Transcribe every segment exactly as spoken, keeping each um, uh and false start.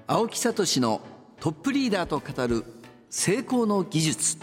青木聡のトップリーダーと語る成功の技術。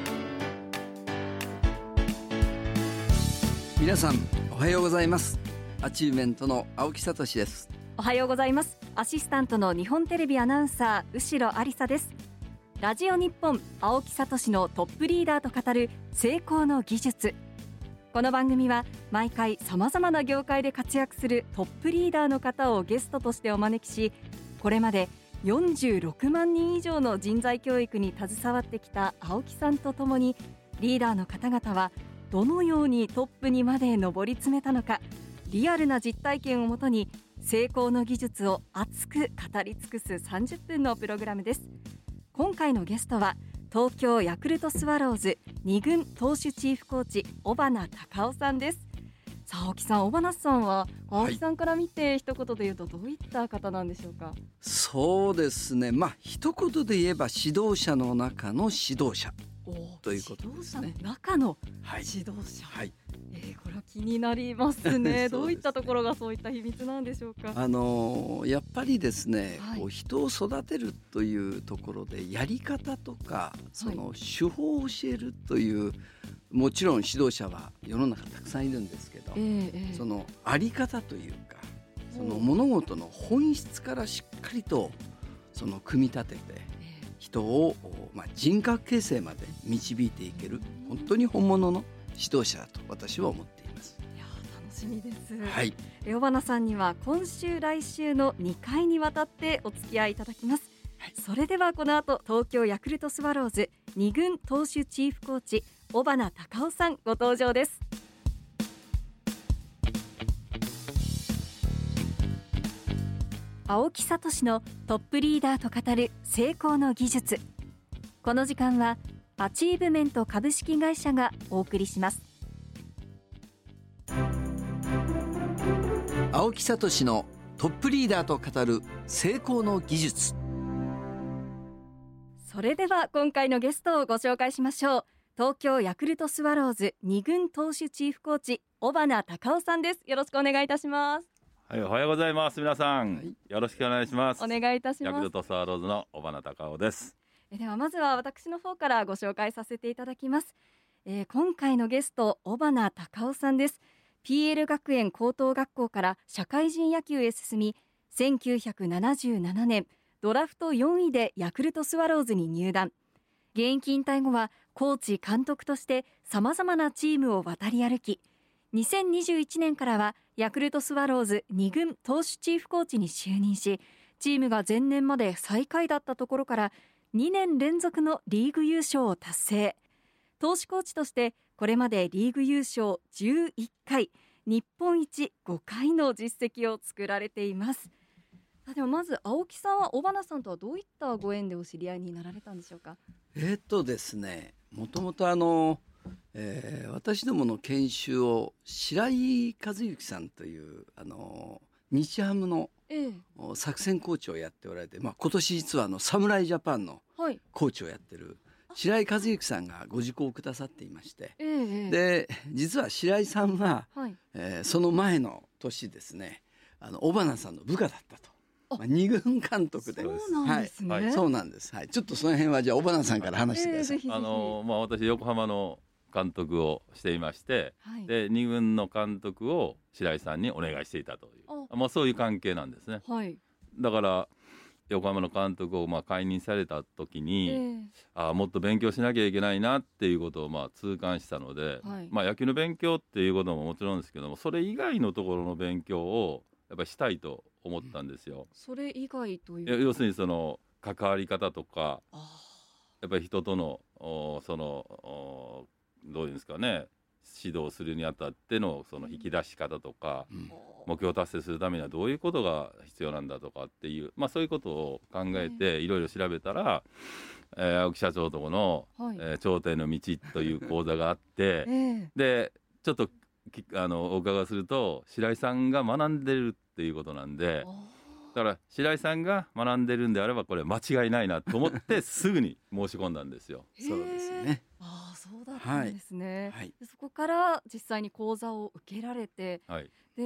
皆さんおはようございます。アチューメントの青木聡です。 おはようございます。アシスタントの日本テレビアナウンサー後呂ありさです。ラジオ日本青木聡のトップリーダーと語る成功の技術。この番組は毎回さまざまな業界で活躍するトップリーダーの方をゲストとしてお招きし、これまでよんじゅうろくまんにん以上の人材教育に携わってきた青木さんとともに、リーダーの方々はどのようにトップにまで上り詰めたのか、リアルな実体験をもとに成功の技術を熱く語り尽くすさんじゅっぷんのプログラムです。今回のゲストは東京ヤクルトスワローズに軍投手チーフコーチ尾花高夫さんです。さあ青木さん、尾花さんは青木さんから見て一言で言うとどういった方なんでしょうか？ そうですね、まあ一言で言えば指導者の中の指導者ということですね。 指導者の中のはい指導者、 はい、 えー、これは気になりますね。 そうですね。 どういったところがそういった秘密なんでしょうか？ あのーやっぱりですね、 はいこう人を育てるというところでやり方とかその手法を教えるという、もちろん指導者は世の中たくさんいるんですけど、 えーえーそのあり方というかその物事の本質からしっかりとその組み立てて人を、まあ、人格形成まで導いていける本当に本物の指導者だと私は思っています。 いやー楽しみです。 はい、 尾花さんには今週来週のにかいにわたってお付き合いいただきます。 はい、 それではこの後東京ヤクルトスワローズに軍投手チーフコーチ尾花高夫さんご登場です。青木聡のトップリーダーと語る成功の技術。この時間はアチーブメント株式会社がお送りします。 青木聡のトップリーダーと語る成功の技術。 それでは今回のゲストをご紹介しましょう。東京ヤクルトスワローズに軍投手チーフコーチ尾花高夫さんです。よろしくお願いいたします。 はい、おはようございます。皆さん、 はい、 よろしくお願いします。 お願いいたします。 ヤクルトスワローズの尾花高夫です。 えではまずは私の方からご紹介させていただきます。えー、今回のゲスト尾花高夫さんです。 ピーエル 学園高等学校から社会人野球へ進み、せんきゅうひゃくななじゅうななねんドラフトよんいでヤクルトスワローズに入団。現役引退後はコーチ監督として様々なチームを渡り歩き、にせんにじゅういちねんからはヤクルトスワローズに軍投手チーフコーチに就任し、チームが前年まで最下位だったところからにねん連続のリーグ優勝を達成。投手コーチとしてこれまでリーグ優勝じゅういっかい、日本一ごかいの実績を作られています。でもまず青木さんは尾花さんとはどういったご縁でお知り合いになられたんでしょうか？ えーっとですねもともとあの、えー私どもの研修を白井和幸さんというあの日ハムのええ、 作戦コーチをやっておられて、まあ、今年実はあの侍ジャパンのはい、 コーチをやってる白井和幸さんがご受講くださっていまして、 ええええ、 で実は白井さんは、 はい、 えーその前の年ですね、あの尾花さんの部下だったと。まあ、に軍監督で。 そうなんですね。 はいはい、そうなんです、はい、ちょっとその辺はじゃあ尾花さんから話してください。 ええ、ぜひぜひ。 あのまあ、私横浜の監督をしていまして、 はい、 でに軍の監督を白井さんにお願いしていたという、まあ、そういう関係なんですね。 はい、 だから横浜の監督をまあ解任された時に、 ええ、 あもっと勉強しなきゃいけないなっていうことをまあ痛感したので、 はい、 まあ、野球の勉強っていうことももちろんですけども、それ以外のところの勉強をやっぱりしたいと思ったんですよ。 それ以外といういや要するにその関わり方とか、 あやっぱり人とのおそのおどういうんですかね、指導するにあたってのその引き出し方とか、 うん目標を達成するためにはどういうことが必要なんだとかっていう、まあ、そういうことを考えていろいろ調べたら、えー青木社長とこの、 はい、 えー頂点の道という講座があってええ、 でちょっときあのお伺いすると白井さんが学んでるっていうことなんで、だから白井さんが学んでるんであればこれ間違いないなと思ってすぐに申し込んだんですよ。 そうですね。 ああ、そうだったんですね。 はい、 でそこから実際に講座を受けられて、 はい、 で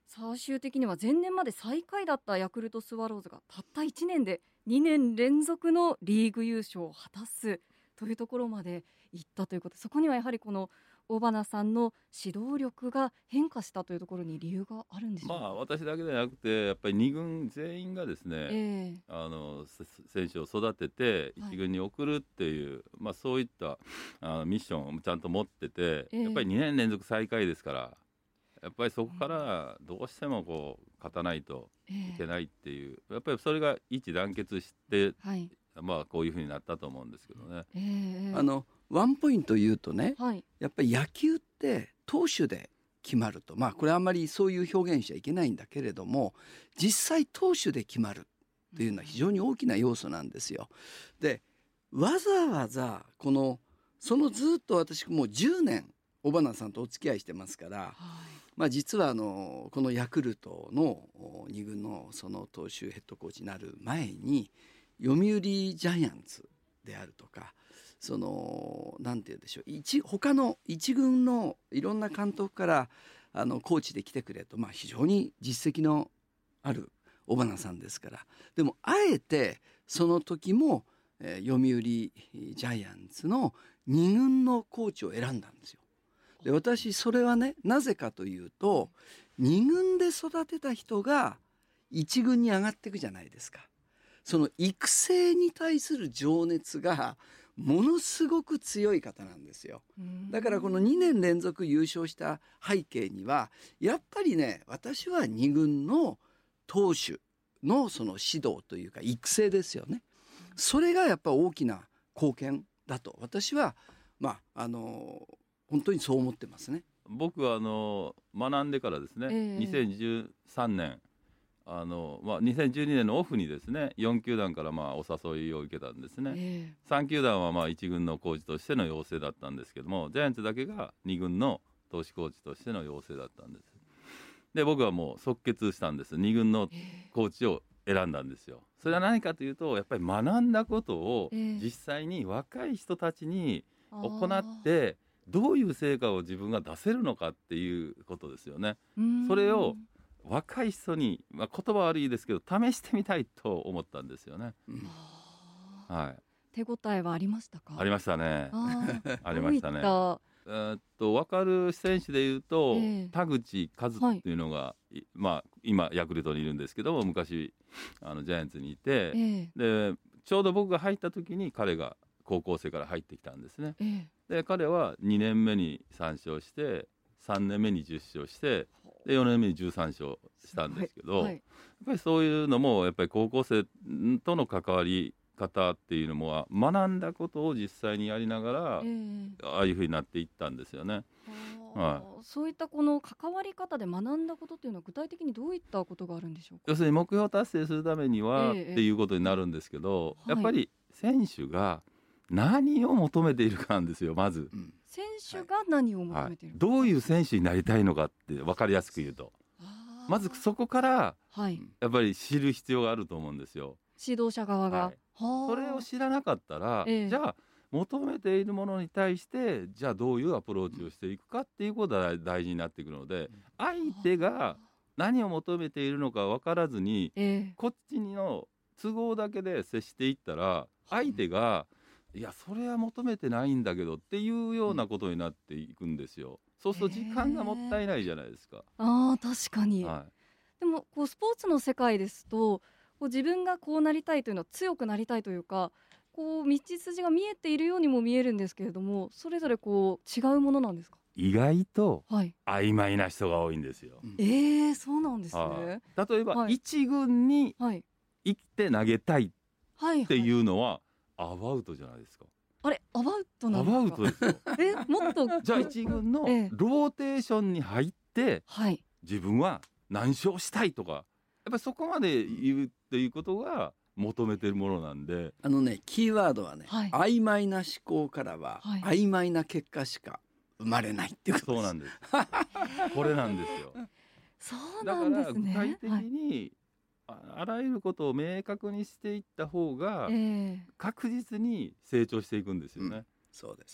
最終的には前年まで最下位だったヤクルトスワローズがたったいちねんでにねん連続のリーグ優勝を果たすというところまでいったということで、そこにはやはりこの尾花さんの指導力が変化したというところに理由があるんでしょうか。 まあ私だけではなくてやっぱりに軍全員がですね、 ええあのせ選手を育ててはい一軍に送るっていう、まあ、そういったあのミッションをちゃんと持ってて、 ええやっぱりにねん連続最下位ですからやっぱりそこからどうしてもこう勝たないとええいけないっていうやっぱりそれが一致団結してはいまあこういうふうになったと思うんですけどね。 ええあのワンポイント言うとね、 はいやっぱり野球って投手で決まると、まあこれあんまりそういう表現しちゃいけないんだけれども、実際投手で決まるっていうのは非常に大きな要素なんですよ。でわざわざこのそのずっと私もうじゅうねん尾花さんとお付き合いしてますから、 はいまあ、実はあのこのヤクルトのに軍のその投手ヘッドコーチになる前に読売ジャイアンツであるとか、そのなんて言うんでしょう、一他の一軍のいろんな監督からあのコーチで来てくれと、まあ、非常に実績のある尾花さんですから、でもあえてその時も、えー、読売ジャイアンツのに軍のコーチを選んだんですよ。で私それはね、なぜかというとに軍で育てた人がいち軍に上がっていくじゃないですか。その育成に対する情熱がものすごく強い方なんですよ。だからこのにねん連続優勝した背景にはやっぱりね、私はに軍の投手のその指導というか育成ですよね。それがやっぱ大きな貢献だと私はまああの本当にそう思ってますね。 僕はあの学んでからですね、 ええにせんじゅうさんねんあの、まあ、にせんじゅうにねんのオフにですねよん球団からまあお誘いを受けたんですね。 えさん球団はまあいち軍のコーチとしての要請だったんですけども、ジャイアンツだけがに軍の投手コーチとしての要請だったんです。で僕はもう即決したんです。に軍のえコーチを選んだんですよ。それは何かというとやっぱり学んだことをええ実際に若い人たちにあ行ーってどういう成果を自分が出せるのかっていうことですよね。 うーんそれを若い人に、まあ、言葉悪いですけど試してみたいと思ったんですよね。 うんあーはい、 手応えはありましたか。 ありましたね。 あーありましたねどういっえーっと分かる選手でいうと、 ええ田口和っていうのが、いまあ、今ヤクルトにいるんですけども昔あのジャイアンツにいて、 たえでちょうど僕が入った時に彼が高校生から入ってきたんですね。 えええで彼はにねんめにさん勝してさんねんめにじゅっ勝してでよねんめにじゅうさん勝したんですけど、 はいやっぱりそういうのもやっぱり高校生との関わり方っていうのも学んだことを実際にやりながら、 ええああいうふうになっていったんですよね。 あーそういったこの関わり方で学んだことっていうのは具体的にどういったことがあるんでしょうか。 要するに目標達成するためには、 ええっていうことになるんですけど、 はいやっぱり選手が何を求めているかなんですよまず、 うん選手が何を求はいめている、のか、 どういう選手になりたいのかって分かりやすく言うとあーまずそこからはいやっぱり知る必要があると思うんですよ。 指導者側が、 はいはあそれを知らなかったら、 ええじゃあ求めているものに対してじゃあどういうアプローチをしていくかっていうことが大事になってくるので、相手が何を求めているのか分からずにええこっちの都合だけで接していったら相手がいやそれは求めてないんだけどっていうようなことになっていくんですよ。そうすると時間がもったいないじゃないですか。 あー確かに、 はでもこうスポーツの世界ですとこう自分がこうなりたいというのは強くなりたいというかこう道筋が見えているようにも見えるんですけれども、それぞれこう違うものなんですか。 い、意外とはい曖昧な人が多いんですよ。 うんえー、そうなんですね、 はい例えば、 はい一軍にはい行って投げたいはいってう、 いうのはアバウトじゃないですか。 あれアバウトなアんですか。 バウトですよ。 えもっとじゃあ一軍のええローテーションに入ってはい自分は何勝したいとかやっぱりそこまで言うっていうことが求めてるものなんで、 あのねキーワードはね、 はい曖昧な思考からは、 はい曖昧な結果しか生まれないっていうことです。 そうなんですこれなんですよ。 そうだからなんですね。 具体的はいに、ああらゆることを明確にしていった方がええ確実に成長していくんですよね。 そうです。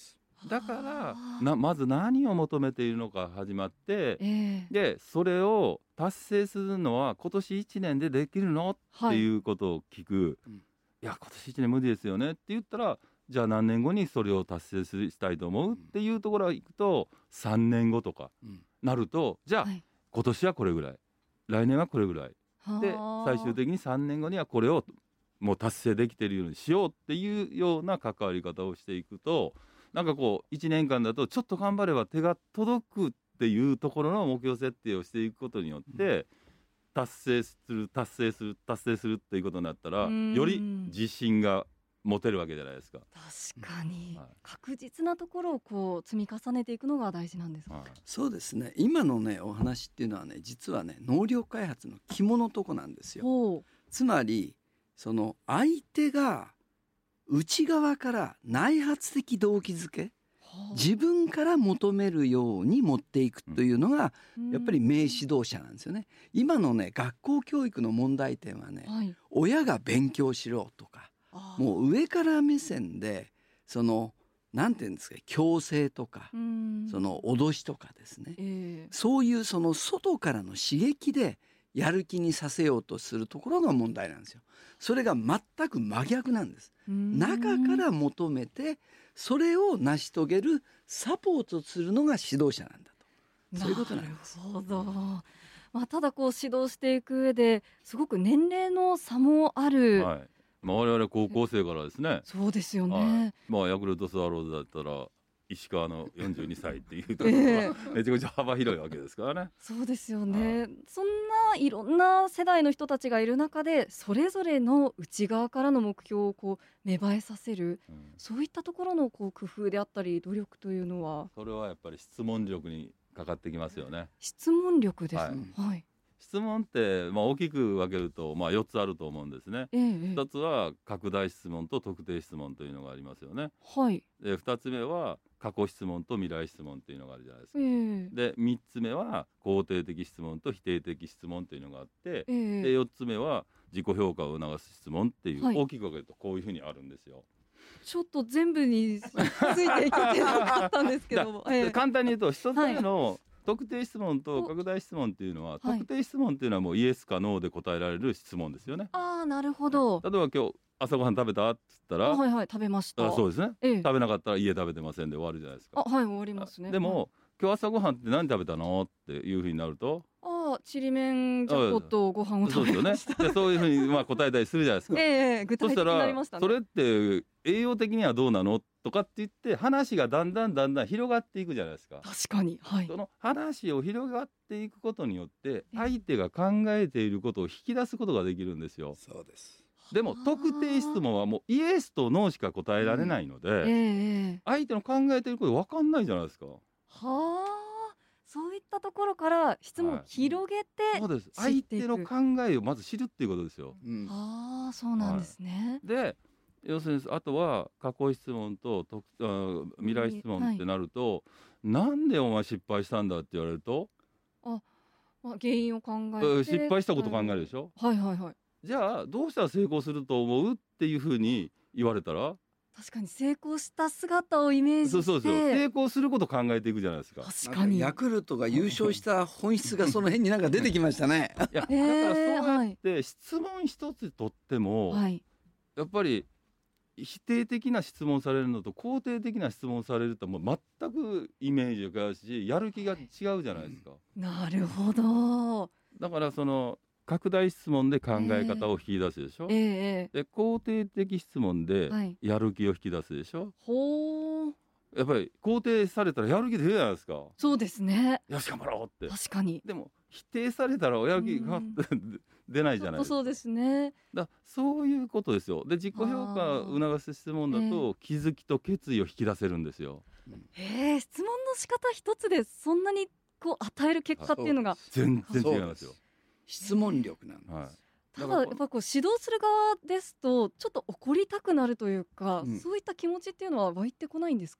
だからはあなまず何を求めているのか始まってええでそれを達成するのは今年いちねんでできるのっていうことを聞く、 うんいや今年いちねん無理ですよねって言ったらじゃあ何年後にそれを達成するしたいと思うっていうところへ行くとさんねんごとかうんなるとじゃあ、 はい今年はこれぐらい来年はこれぐらいではあ最終的にさんねんごにはこれをもう達成できているようにしようっていうような関わり方をしていくとなんかこういちねんかんだとちょっと頑張れば手が届くっていうところの目標設定をしていくことによって達成する達成する達成するっていうことになったらうんより自信が持てるわけじゃないですか。 確かに、 はい確実なところをこう積み重ねていくのが大事なんですか。 はいそうですね。今のねお話っていうのはね実はね能力開発の肝のとこなんですよ。 ほつまりその相手が内側から内発的動機づけう自分から求めるように持っていくというのがやっぱり名指導者なんですよね。今のね学校教育の問題点はねはい、 親が勉強しろとかあーもう上から目線でそのなんていうんですか強制とかうんその脅しとかですねええそういうその外からの刺激でやる気にさせようとするところが問題なんですよ。それが全く真逆なんです。 うん中から求めてそれを成し遂げるサポートするのが指導者なんだと。そういうことなんです。 なるほど。まあ、ただこう指導していく上ですごく年齢の差もある、 はいまあ、我々高校生からですねそうですよはね。 いまあ、ヤクルトスワローズだったら石川のよんじゅうにさいっていうところえがめちゃくちゃ幅広いわけですからね。 そうですよね。そんないろんな世代の人たちがいる中でそれぞれの内側からの目標をこう芽生えさせるうんそういったところのこう工夫であったり努力というのはそれはやっぱり質問力にかかってきますよね。 質問力ですはいね。はい。 質問って、まあ、大きく分けると、まあ、よっつあると思うんですね。 ええええひとつは拡大質問と特定質問というのがありますよね。 はい。 でふたつめは過去質問と未来質問というのがあるじゃないですえか。 えでみっつめは肯定的質問と否定的質問というのがあって、 ええでよっつめは自己評価を促す質問っていう、 はい大きく分けるとこういうふうにあるんですよ。 ちょっと全部についていけてなかったんですけども、ええ簡単に言うとひとつめの特定質問と拡大質問っていうのは、 はい特定質問っていうのはもうイエスかノーで答えられる質問ですよね。 ああなるほど。 例えば今日朝ごはん食べたって言ったら、 あはいはい食べました。 あそうですね、 ええ食べなかったら家食べてませんで終わるじゃないですか。 あはい終わりますね。 でも、今日朝ごはんって何食べたのっていうふうになるとああちりめんじゃことご飯を食そうですよねべました。 でそういうふうにまあ答えたりするじゃないですか。 ええええ具体的になそしたらりましたね。 それって栄養的にはどうなのとかって言って話がだんだんだんだん広がっていくじゃないですか。 確かにはいその話を広がっていくことによってえ相手が考えていることを引き出すことができるんですよ。 そうです。 でも特定質問はもうイエスとノーしか答えられないので、 ええええ相手の考えていること分かんないじゃないですか。 はあそういったところから質問を広げて、 そうです。 知っ相ていく手の考えをまず知るっていうことですよ。 うんああそうなんですね。 で要するにあとは過去質問ととあ未来質問ってなると、なんでお前失敗したんだって言われると、 まあ、原因を考えてえ失敗したこと考えるでしょ。 はいはいはい。 じゃあどうしたら成功すると思うっていうふうに言われたら、 確かに成功した姿をイメージしてそうそうそう成功することを考えていくじゃないですか。 確かにヤクルトが優勝した本質がその辺になんか出てきましたね。 いやだかへーらそうやって質問一つとっても、 はいやっぱり否定的な質問されるのと肯定的な質問されるともう全くイメージが違うしやる気が違うじゃないですか。 なるほど。 だからその拡大質問で考え方を引き出すでしょ、 ええええで肯定的質問ではいやる気を引き出すでしょ、 ほうやっぱり肯定されたらやる気出るじゃないですか。 そうですねよし頑張ろうって。 確かにでも否定されたらやる気がうん出ないじちょゃないですか。 っとそうですね。 だそういうことですよ。で自己評価を促す質問だと気づきと決意を引き出せるんですよ。 へえ質問の仕方一つでそんなにこう与える結果っていうのが全然違いますよ。 質問力なんです。 はいただやっぱこう指導する側ですとちょっと怒りたくなるというか、 うんそういった気持ちっていうのは湧いてこないんですか。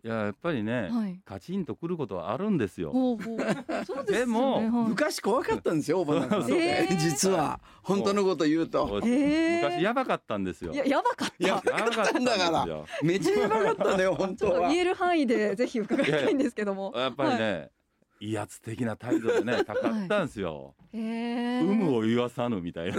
いややっぱりね、 はい、 カチンとくることはあるんですよ。 ほうほうそうですよね。 でも、 はい、 昔怖かったんですよ尾花さん、 そうそうえー実は本当のこと言うとへー昔やばかったんですよ。 いややばかったやばかったんだからめっちゃやばかったのよ本当は。 ちょっと言える範囲でぜひ伺いたいんですけども。 やっぱりね、はい、威圧的な態度でねかかったんですよ、 はい、へー有無を言わさぬみたいな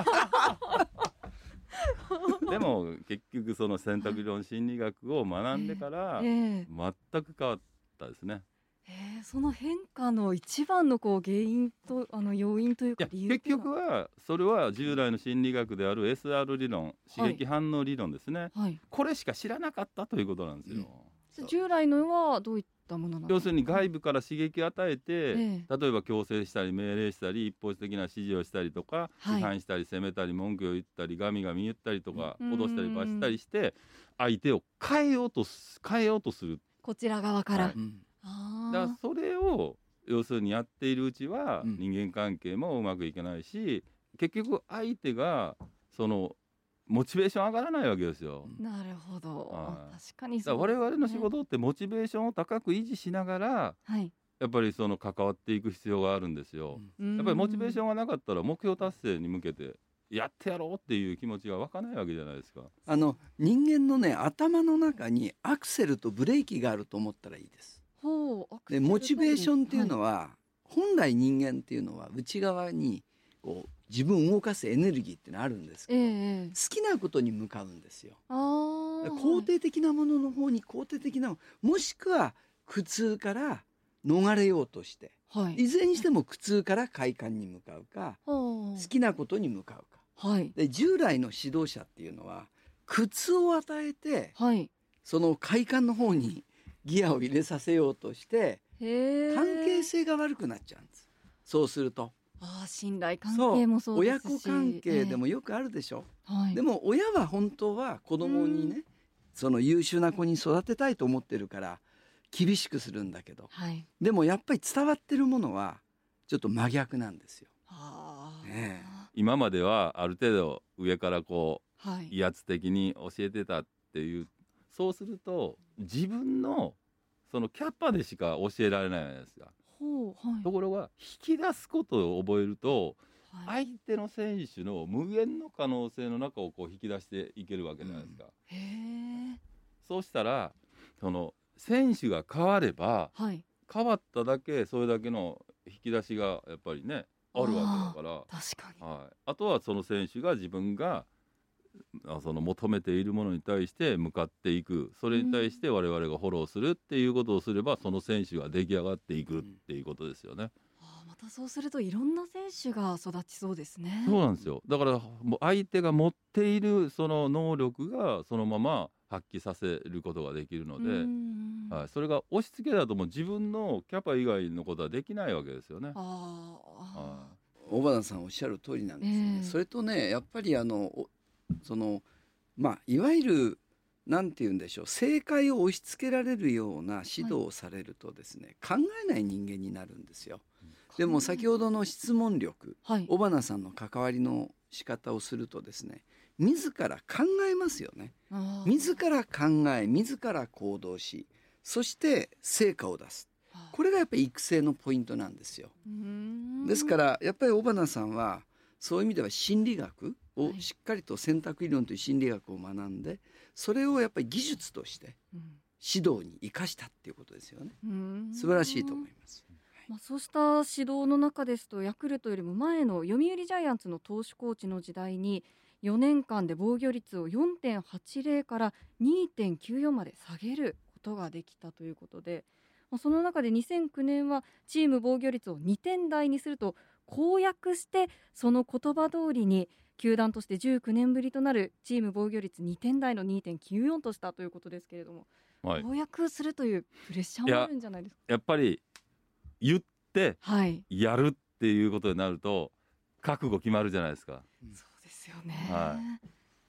でも結局その選択論心理学を学んでから全く変わったですね。 えー、その変化の一番のこう原因とあの要因というか理由結局はそれは従来の心理学である エスアール 理論、刺激反応理論ですね、はい、これしか知らなかったということなんですよ、 うん、従来のはどういったものなんですか。 要するに外部から刺激を与えて、 ええ、 例えば強制したり命令したり一方的な指示をしたりとか、はい、批判したり責めたり文句を言ったりガミガミ言ったりとか脅したり罰したりして相手を変えようと変えようとする、 こちら側から、はい、 あだからそれを要するにやっているうちは人間関係もうまくいかないし、うん、結局相手がそのモチベーション上がらないわけですよ。 なるほど、確かにそうですね。我々の仕事ってモチベーションを高く維持しながら、はい、やっぱりその関わっていく必要があるんですよ、うん、やっぱりモチベーションがなかったら目標達成に向けてやってやろうっていう気持ちが湧かないわけじゃないですか。 あの人間のね頭の中にアクセルとブレーキがあると思ったらいいです。ほうでモチベーションっていうのは、はい、本来人間っていうのは内側にこう自分を動かすエネルギーってのあるんですけど、えー、好きなことに向かうんですよ。あ肯定的なものの方に肯定的なもしくは苦痛から逃れようとして、はい、いずれにしても苦痛から快感に向かうか好きなことに向かうか、はい、で従来の指導者っていうのは苦痛を与えて、はい、その快感の方にギアを入れさせようとして関係性が悪くなっちゃうんです。そうするとあ信頼関係もそうですし親子関係でもよくあるでしょ、えーはい、でも親は本当は子供にねその優秀な子に育てたいと思ってるから厳しくするんだけど、はい、でもやっぱり伝わってるものはちょっと真逆なんですよ。あ、 ね、今まではある程度上からこう、はい、威圧的に教えてたっていうそうすると自分のそのキャパでしか教えられないじゃないですか。ほう、はい、ところが引き出すことを覚えると、はい、相手の選手の無限の可能性の中をこう引き出していけるわけじゃないですか、うん、へそうしたらその選手が変われば、はい、変わっただけそれだけの引き出しがやっぱりねあるわけだから確かに、 はい、あとはその選手が自分がその求めているものに対して向かっていくそれに対して我々がフォローするっていうことをすれば、うん、その選手が出来上がっていくっていうことですよね、うん、 あまたそうするといろんな選手が育ちそうですね。 そうなんですよ。だからもう相手が持っているその能力がそのまま発揮させることができるので、うんはい、それが押し付けだともう自分のキャパ以外のことはできないわけですよね。ああ小花さんおっしゃる通りなんですね、えー、それとねやっぱりあのそのまあいわゆるなんて言うんでしょう正解を押し付けられるような指導をされるとですね、はい、考えない人間になるんですよ。でも先ほどの質問力、はい、小花さんの関わりの仕方をするとですね自ら考えますよね。自ら考え自ら行動しそして成果を出す。これがやっぱり育成のポイントなんですよ。ですからやっぱり小花さんはそういう意味では心理学をしっかりと選択理論という心理学を学んでそれをやっぱり技術として指導に生かしたっていうことですよね。素晴らしいと思います。 まあ、そうした指導の中ですとヤクルトよりも前の読売ジャイアンツの投手コーチの時代によねんかんで防御率を よんてんはちゼロ から にてんきゅうよん まで下げることができたということで、まあ、その中でにせんきゅうねんはチーム防御率をにてん台にすると公約してその言葉通りに球団としてじゅうきゅうねんぶりとなるチーム防御率にてん台の にてんきゅうよん としたということですけれども、はい、公約するというプレッシャーもあるんじゃないですか。 や, やっぱり言ってやるっていうことになると覚悟決まるじゃないですか、 うん、そうですよね、 はい、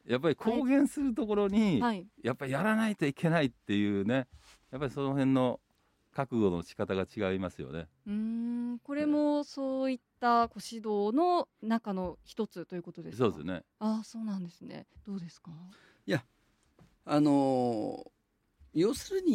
やっぱり公言するところに、はい、やっぱりやらないといけないっていうねやっぱりその辺の覚悟の仕方が違いますよね。 うーんこれもそういったご指導の中の一つということですか。 そうですね。 ああそうなんですね。どうですか。 いやあのー、要するに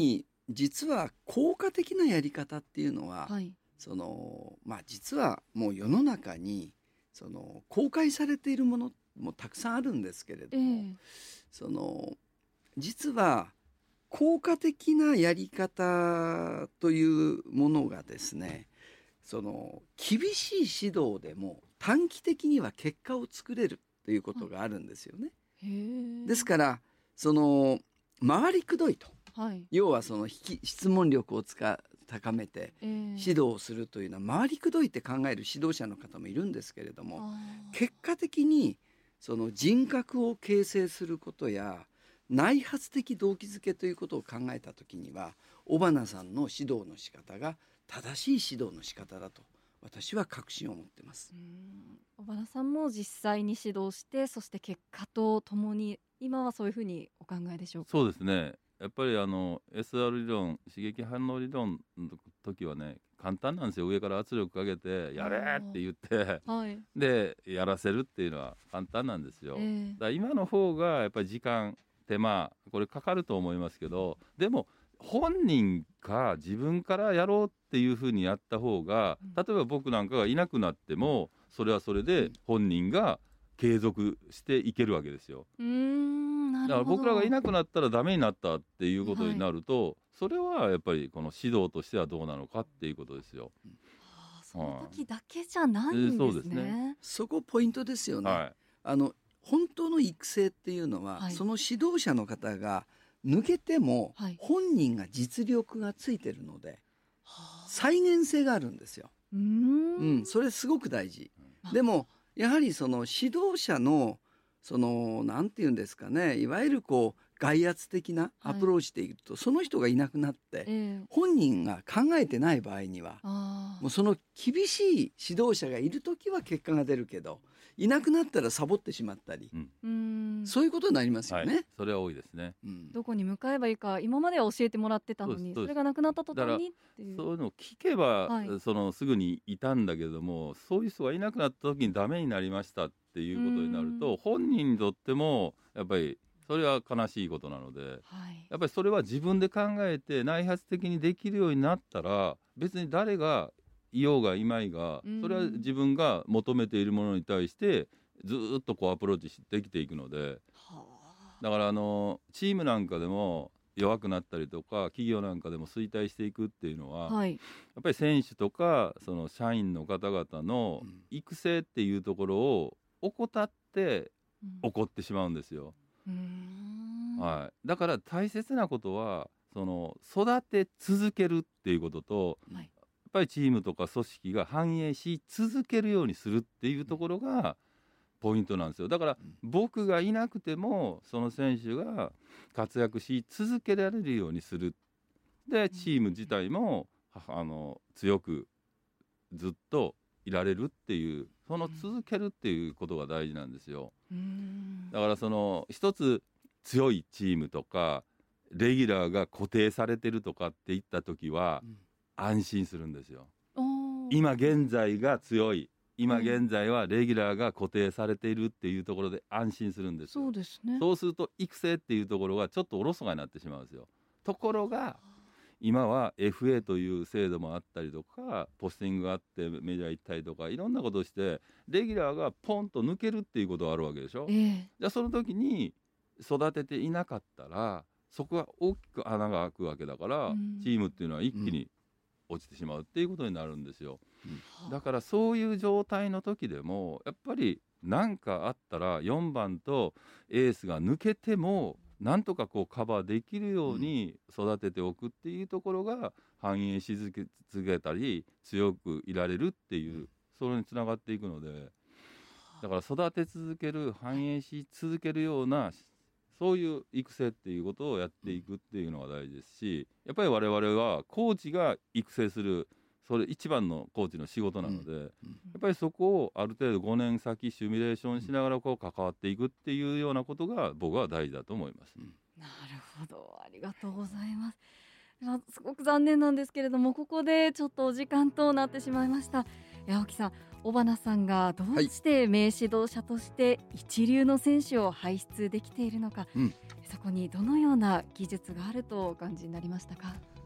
実は効果的なやり方っていうのは、 はい、 そのまあ実はもう世の中にその公開されているものもたくさんあるんですけれども、 ええ、 その実は効果的なやり方というものがですね、その厳しい指導でも短期的には結果を作れるということがあるんですよね。 へえ。 ですからその回りくどいと、 はい、 要はその引き質問力を使う高めてええ、 指導をするというのは回りくどいって考える指導者の方もいるんですけれども、 あー結果的にその人格を形成することや内発的動機づけということを考えたときには、尾花さんの指導の仕方が正しい指導の仕方だと私は確信を持ってます。 うーん、小原さんも実際に指導して、そして結果とともに今はそういうふうにお考えでしょうか。 そうですね。やっぱりあの エスアール 理論、刺激反応理論の時はね、簡単なんですよ。上から圧力かけてやれって言ってはい、 でやらせるっていうのは簡単なんですよ。 ええ、 だから今の方がやっぱり時間手間これかかると思いますけど、でも本人が自分からやろうっていうふうにやった方が、例えば僕なんかがいなくなってもそれはそれで本人が継続していけるわけですよ。 うーん、なだからるほど。 僕らがいなくなったらダメになったっていうことになると、それはやっぱりこの指導としてはどうなのかっていうことですよ。 はあ、その時だけじゃないんえーそうでね。 ですすねそこポイントですよね。 はい。 あの本当の育成っていうのは、 はい、 その指導者の方が抜けてもはい、 本人が実力がついてるのではあ、 再現性があるんですよ。 うーん、 うん、それすごく大事。 あでもやはりその指導者のそのなんていうんですかね、いわゆるこう外圧的なアプローチでいると、その人がいなくなってええ、 本人が考えてない場合にはあもうその厳しい指導者がいる時は結果が出るけど、いなくなったらサボってしまったり、 うんーうーん、 そういうことになりますよね。 はい、それは多いですね。 うんどこに向かえばいいか今までは教えてもらってたのに、 そうですそうですそれがなくなった途端にっていう。 そういうのを聞けば、 はいそのすぐにいたんだけども、そういう人がいなくなった時にダメになりましたっていうことになるうーと、本人にとってもやっぱりそれは悲しいことなので、 はい、 やっぱりそれは自分で考えて内発的にできるようになったら、別に誰がいようがいまいが、それは自分が求めているものに対してずーっとこうアプローチしてできていくので、 はあ、 だからあのチームなんかでも弱くなったりとか企業なんかでも衰退していくっていうのは、 はい、 やっぱり選手とかその社員の方々のうん育成っていうところを怠ってうん起こってしまうんですよ。 うーん、 はい、だから大切なことはその育て続けるっていうことと、 はい、 やっぱりチームとか組織が反映し続けるようにするっていうところがポイントなんですよ。だから僕がいなくてもその選手が活躍し続けられるようにする。でチーム自体もあの強くずっといられるっていう、その続けるっていうことが大事なんですよ。 うーん、 だからその一つ強いチームとかレギュラーが固定されてるとかっていった時はうん安心するんですよ。 おー、 今現在が強い、今うん現在はレギュラーが固定されているっていうところで安心するんですよ。 そうですね。 そうすると育成っていうところがちょっとおろそかになってしまうんですよ。ところが今は エフエー という制度もあったりとか、ポスティングがあってメジャー行ったりとかいろんなことをしてレギュラーがポンと抜けるっていうことがあるわけでしょ。 ええ、 じゃあその時に育てていなかったらそこが大きく穴が開くわけだから、 うんチームっていうのは一気に落ちてしまうっていうことになるんですよ。 はあ、 だからそういう状態の時でもやっぱり何かあったらよんばんとエースが抜けてもなんとかこうカバーできるように育てておくっていうところが反映し続け続けたり強くいられるっていう、それにつながっていくので、だから育て続ける反映し続けるようなそういう育成っていうことをやっていくっていうのが大事ですし、やっぱり我々はコーチが育成する、それ一番のコーチの仕事なので、やっぱりそこをある程度ごねん先シミュレーションしながらこう関わっていくっていうようなことが僕は大事だと思います。 なるほど、ありがとうございます。まあ、すごく残念なんですけれども、ここでちょっとお時間となってしまいました。青木さん、尾花さんがどうして名指導者として一流の選手を輩出できているのか、 うん、 そこにどのような技術があるとお感じになりましたか？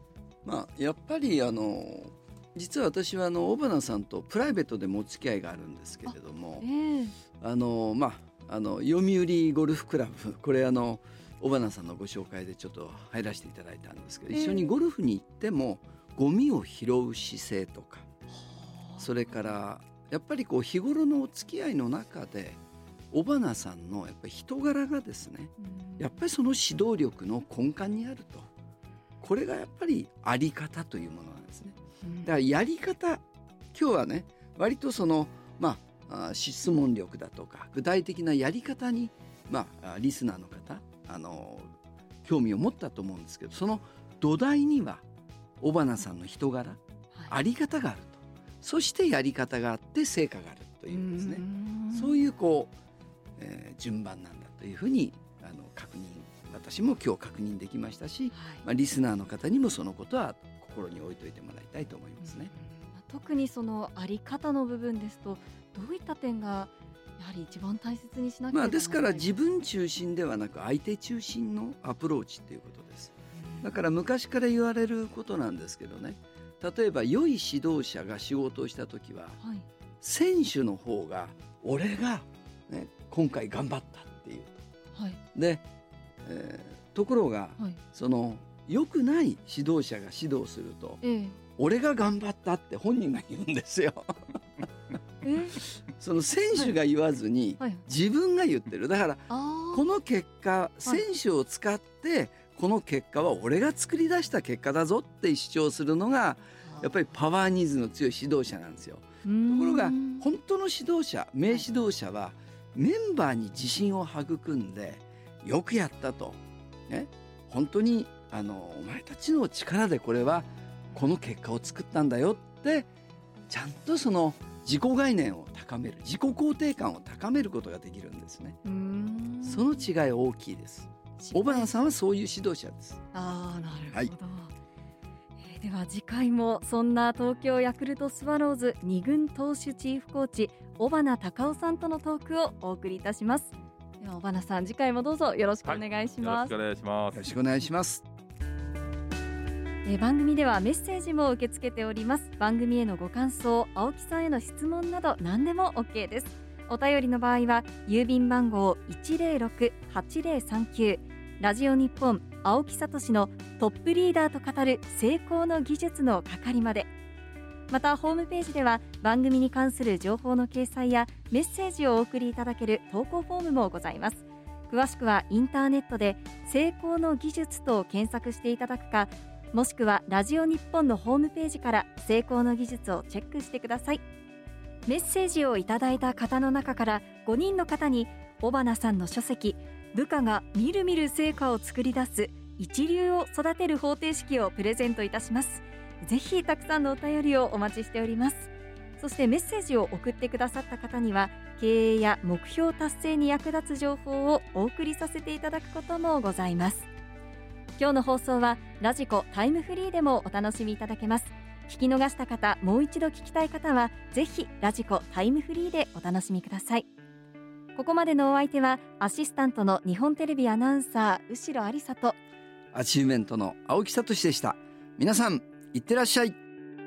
まあ、やっぱりあの実は私はあの尾花さんとプライベートでもお付き合いがあるんですけれども、 えー、 あのまああの読売ゴルフクラブ、これあの尾花さんのご紹介でちょっと入らせていただいたんですけど、 えー、 一緒にゴルフに行ってもゴミを拾う姿勢とか、それからやっぱりこう日頃のお付き合いの中で尾花さんのやっぱり人柄がですね、やっぱりその指導力の根幹にあると、これがやっぱりあり方というものなんですね。だからやり方、今日はね割とそのまあ質問力だとか具体的なやり方に、まあ、リスナーの方あの興味を持ったと思うんですけど、その土台には尾花さんの人柄、はい、あり方があると、そしてやり方があって成果があるというですね、そういうこう、えー、順番なんだというふうにあの確認、私も今日確認できましたし、はい、まあ、リスナーの方にもそのことは心に置いといてもらいたいと思いますね。 特にそのあり方の部分ですと、どういった点がやはり一番大切にしなければならないか。 まあ、ですから自分中心ではなく相手中心のアプローチということです。だから昔から言われることなんですけどね、例えば良い指導者が仕事をした時は、はい、選手の方が俺が、ね、今回頑張ったっていう、はい、で、えー、ところが、はい、その良くない指導者が指導すると、ええ、俺が頑張ったって本人が言うんですよえその選手が言わずに、はい、自分が言ってる。だからこの結果、選手を使ってこの結果は俺が作り出した結果だぞって主張するのがやっぱりパワーニーズの強い指導者なんですよ。ところが本当の指導者、名指導者はメンバーに自信を育んで、よくやったと、ね、本当にあのお前たちの力でこれはこの結果を作ったんだよってちゃんとその自己概念を高める、自己肯定感を高めることができるんですね。うーん、その違い大きいです。尾花さんはそういう指導者です。 ああ、なるほど、はい、えー、では次回もそんな東京ヤクルトスワローズに軍投手チーフコーチ尾花孝夫さんとのトークをお送りいたします。では尾花さん、次回もどうぞよろしくお願いします。 はい、よろしくお願いします。 よろしくお願いします。 えー、番組ではメッセージも受け付けております。番組へのご感想、青木さんへの質問など何でも OK です。お便りの場合は郵便番号 いちゼロろく はちゼロさんきゅう、ラジオ日本青木聡のトップリーダーと語る成功の技術の係まで。またホームページでは番組に関する情報の掲載やメッセージをお送りいただける投稿フォームもございます。詳しくはインターネットで成功の技術と検索していただくか、もしくはラジオ日本のホームページから成功の技術をチェックしてください。メッセージをいただいた方の中からごにんの方に尾花さんの書籍、部下がみるみる成果を作り出す一流を育てる方程式をプレゼントいたします。ぜひたくさんのお便りをお待ちしております。そしてメッセージを送ってくださった方には経営や目標達成に役立つ情報をお送りさせていただくこともございます。今日の放送はラジコタイムフリーでもお楽しみいただけます。聞き逃した方、もう一度聞きたい方はぜひラジコタイムフリーでお楽しみください。ここまでのお相手はアシスタントの日本テレビアナウンサー後呂有沙とアチューメントの青木聡でした。皆さんいってらっしゃい。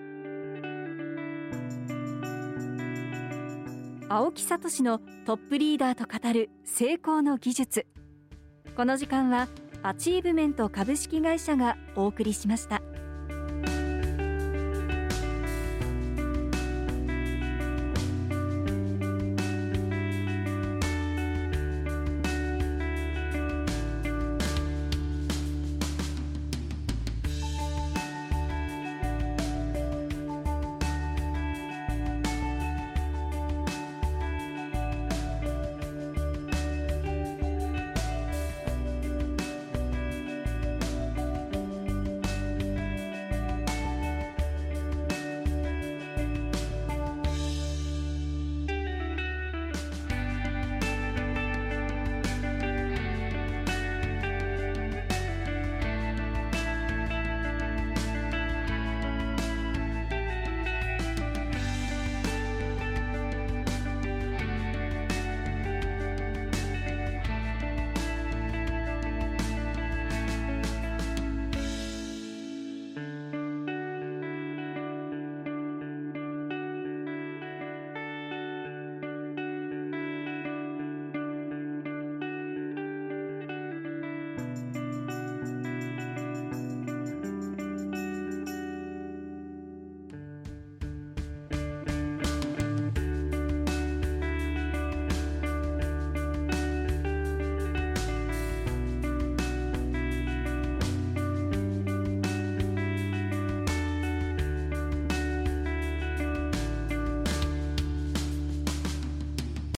青木聡のトップリーダーと語る成功の技術。この時間はアチーブメント株式会社がお送りしました。